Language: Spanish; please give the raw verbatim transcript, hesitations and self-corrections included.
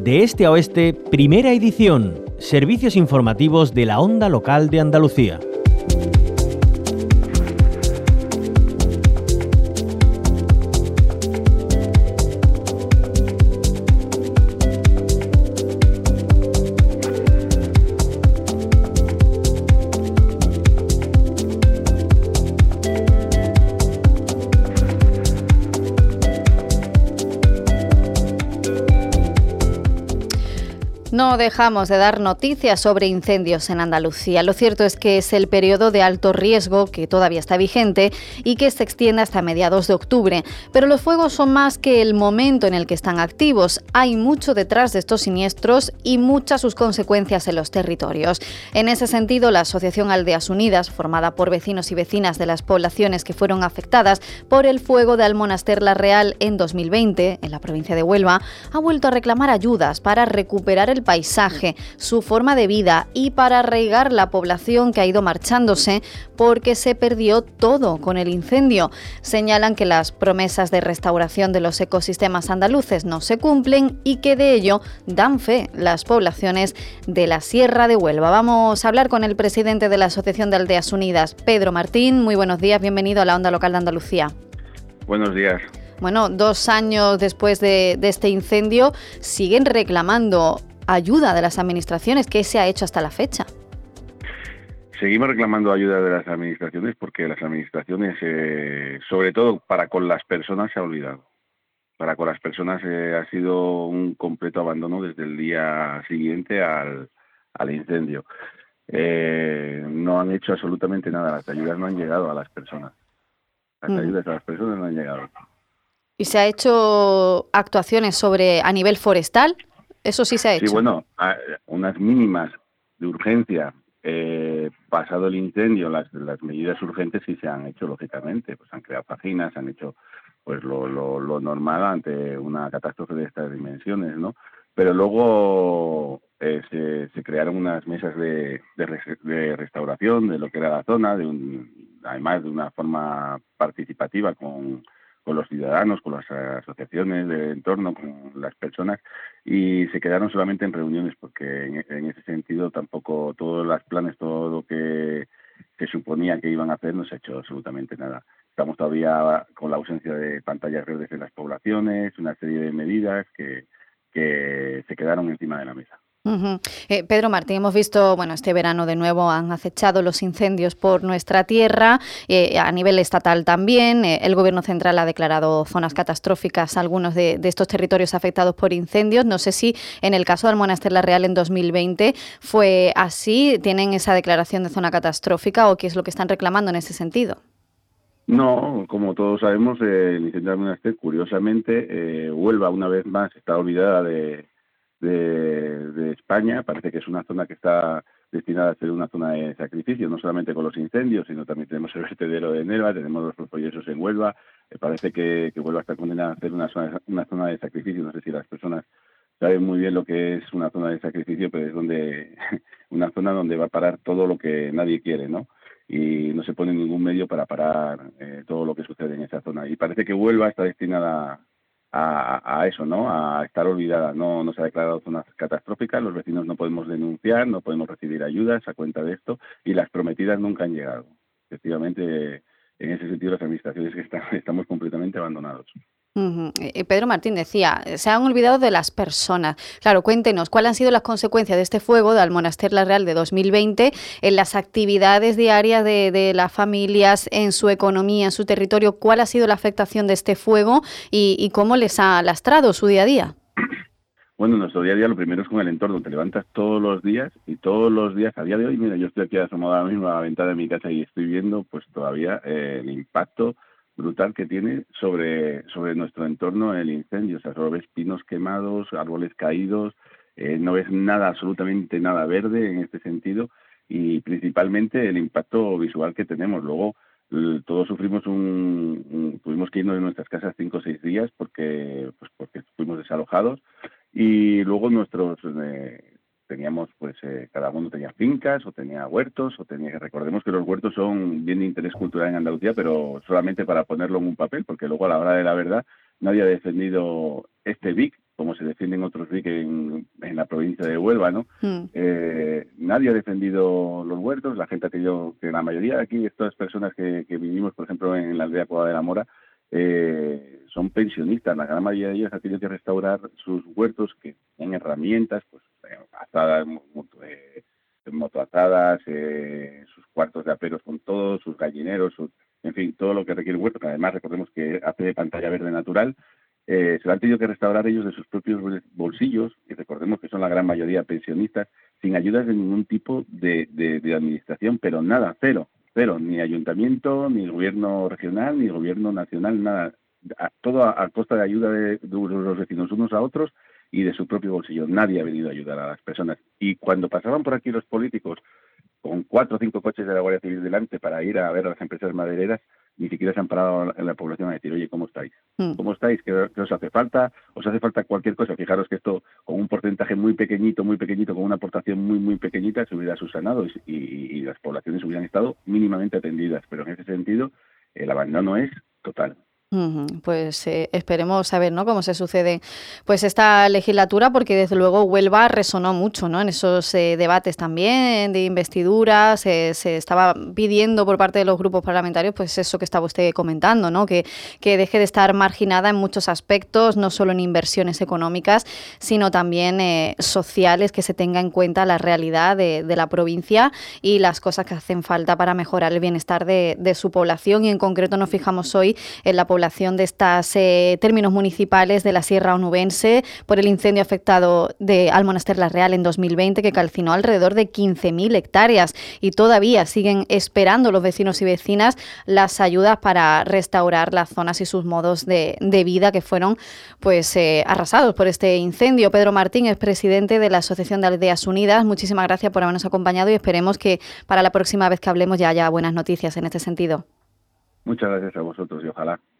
De este a oeste, primera edición. Servicios informativos de la Onda Local de Andalucía. No dejamos de dar noticias sobre incendios en Andalucía. Lo cierto es que es el periodo de alto riesgo que todavía está vigente y que se extiende hasta mediados de octubre. Pero los fuegos son más que el momento en el que están activos. Hay mucho detrás de estos siniestros y muchas sus consecuencias en los territorios. En ese sentido, la Asociación Aldeas Unidas, formada por vecinos y vecinas de las poblaciones que fueron afectadas por el fuego de Almonaster la Real en dos mil veinte, en la provincia de Huelva, ha vuelto a reclamar ayudas para recuperar el paisaje, su forma de vida y para arraigar la población que ha ido marchándose porque se perdió todo con el incendio. Señalan que las promesas de restauración de los ecosistemas andaluces no se cumplen y que de ello dan fe las poblaciones de la Sierra de Huelva. Vamos a hablar con el presidente de la Asociación de Aldeas Unidas, Pedro Martín. Muy buenos días, bienvenido a la Onda Local de Andalucía. Buenos días. Bueno, dos años después de, de este incendio, siguen reclamando ayuda de las administraciones. ¿Qué se ha hecho hasta la fecha? Seguimos reclamando ayuda de las administraciones porque las administraciones, eh, sobre todo para con las personas, se ha olvidado. Para con las personas eh, ha sido un completo abandono desde el día siguiente al, al incendio. Eh, no han hecho absolutamente nada, las ayudas no han llegado a las personas. Las mm. ayudas a las personas no han llegado. ¿Y se ha hecho actuaciones sobre a nivel forestal? Eso sí se ha hecho. Sí, bueno, unas mínimas de urgencia. Eh, pasado el incendio, las, las medidas urgentes sí se han hecho, lógicamente. Pues han creado páginas, han hecho pues lo, lo, lo normal ante una catástrofe de estas dimensiones, ¿no? Pero luego eh, se, se crearon unas mesas de, de, res, de restauración de lo que era la zona, de un, además de una forma participativa con... con los ciudadanos, con las asociaciones de entorno, con las personas, y se quedaron solamente en reuniones, porque en, en ese sentido tampoco todos los planes, todo lo que se suponía que iban a hacer, no se ha hecho absolutamente nada. Estamos todavía con la ausencia de pantallas verdes en las poblaciones, una serie de medidas que, que se quedaron encima de la mesa. Uh-huh. Eh, Pedro Martín, hemos visto, bueno, este verano de nuevo han acechado los incendios por nuestra tierra, eh, a nivel estatal también. Eh, el Gobierno central ha declarado zonas catastróficas algunos de, de estos territorios afectados por incendios. No sé si en el caso de Almonaster la Real en dos mil veinte fue así, ¿tienen esa declaración de zona catastrófica o qué es lo que están reclamando en ese sentido? No, como todos sabemos, eh, el incendio de Almonaster, curiosamente, eh, Huelva una vez más está olvidada de De, de España. Parece que es una zona que está destinada a ser una zona de sacrificio, no solamente con los incendios, sino también tenemos el vertedero de Nerva, tenemos los proyectos en Huelva. Eh, parece que, que Huelva está condenada a ser una zona, una zona de sacrificio. No sé si las personas saben muy bien lo que es una zona de sacrificio, pero es donde una zona donde va a parar todo lo que nadie quiere, ¿no? Y no se pone ningún medio para parar eh, todo lo que sucede en esa zona. Y parece que Huelva está destinada A, a eso, ¿no? A estar olvidada. No, no se ha declarado zonas catastróficas, los vecinos no podemos denunciar, no podemos recibir ayudas a cuenta de esto y las prometidas nunca han llegado. Efectivamente, en ese sentido las administraciones que están, estamos completamente abandonados. Uh-huh. Eh, Pedro Martín decía, se han olvidado de las personas. Claro, cuéntenos, ¿cuáles han sido las consecuencias de este fuego de Almonaster la Real de dos mil veinte en las actividades diarias de, de las familias, en su economía, en su territorio? ¿Cuál ha sido la afectación de este fuego y, y cómo les ha lastrado su día a día? Bueno, nuestro día a día lo primero es con el entorno. Te levantas todos los días y todos los días, a día de hoy, mira, yo estoy aquí asomado ahora mismo a la ventana de mi casa y estoy viendo pues todavía eh, el impacto brutal que tiene sobre sobre nuestro entorno el incendio. O sea, solo ves pinos quemados, árboles caídos, eh, no ves nada, absolutamente nada verde en este sentido y principalmente el impacto visual que tenemos. Luego eh, todos sufrimos un, un tuvimos que irnos de nuestras casas cinco o seis días porque pues porque fuimos desalojados y luego nuestros eh, teníamos pues eh, cada uno tenía fincas o tenía huertos o tenía, recordemos que los huertos son bien de interés cultural en Andalucía, pero solamente para ponerlo en un papel, porque luego a la hora de la verdad nadie ha defendido este B I C como se defienden otros R I C en, en la provincia de Huelva, ¿no? Mm. Eh, nadie ha defendido los huertos, la gente que yo, que la mayoría de aquí, estas personas que, que vivimos, por ejemplo, en la aldea Cueva de la Mora, eh, son pensionistas, la gran mayoría de ellos ha tenido que restaurar sus huertos, que tienen herramientas, pues, eh, azadas, moto, eh, motoazadas, eh, sus cuartos de aperos con todo, sus gallineros, sus, en fin, todo lo que requiere un huerto, que además recordemos que hace de pantalla verde natural. Eh, se lo han tenido que restaurar ellos de sus propios bolsillos, y recordemos que son la gran mayoría pensionistas, sin ayudas de ningún tipo de, de, de administración, pero nada, cero, cero, ni ayuntamiento, ni gobierno regional, ni gobierno nacional, nada, a, todo a, a costa de ayuda de, de los vecinos unos a otros y de su propio bolsillo. Nadie ha venido a ayudar a las personas. Y cuando pasaban por aquí los políticos con cuatro o cinco coches de la Guardia Civil delante para ir a ver a las empresas madereras, ni siquiera se han parado en la población a decir, oye, ¿cómo estáis? ¿Cómo estáis? ¿Qué, qué os hace falta? ¿Os hace falta cualquier cosa? Fijaros que esto, con un porcentaje muy pequeñito, muy pequeñito, con una aportación muy, muy pequeñita, se hubiera subsanado y, y, y las poblaciones hubieran estado mínimamente atendidas. Pero en ese sentido, el abandono es total. Pues eh, esperemos saber, ¿no?, cómo se sucede pues esta legislatura, porque desde luego Huelva resonó mucho, ¿no?, en esos eh, debates también de investiduras. Eh, se estaba pidiendo por parte de los grupos parlamentarios pues eso que estaba usted comentando, ¿no?, que, que deje de estar marginada en muchos aspectos, no solo en inversiones económicas, sino también eh, sociales, que se tenga en cuenta la realidad de, de la provincia y las cosas que hacen falta para mejorar el bienestar de, de su población. Y en concreto nos fijamos hoy en la población de estos eh, términos municipales de la Sierra Onubense por el incendio afectado de Almonaster la Real en dos mil veinte, que calcinó alrededor de quince mil hectáreas, y todavía siguen esperando los vecinos y vecinas las ayudas para restaurar las zonas y sus modos de, de vida que fueron pues eh, arrasados por este incendio. Pedro Martín es presidente de la Asociación de Aldeas Unidas. Muchísimas gracias por habernos acompañado y esperemos que para la próxima vez que hablemos ya haya buenas noticias en este sentido. Muchas gracias a vosotros y ojalá.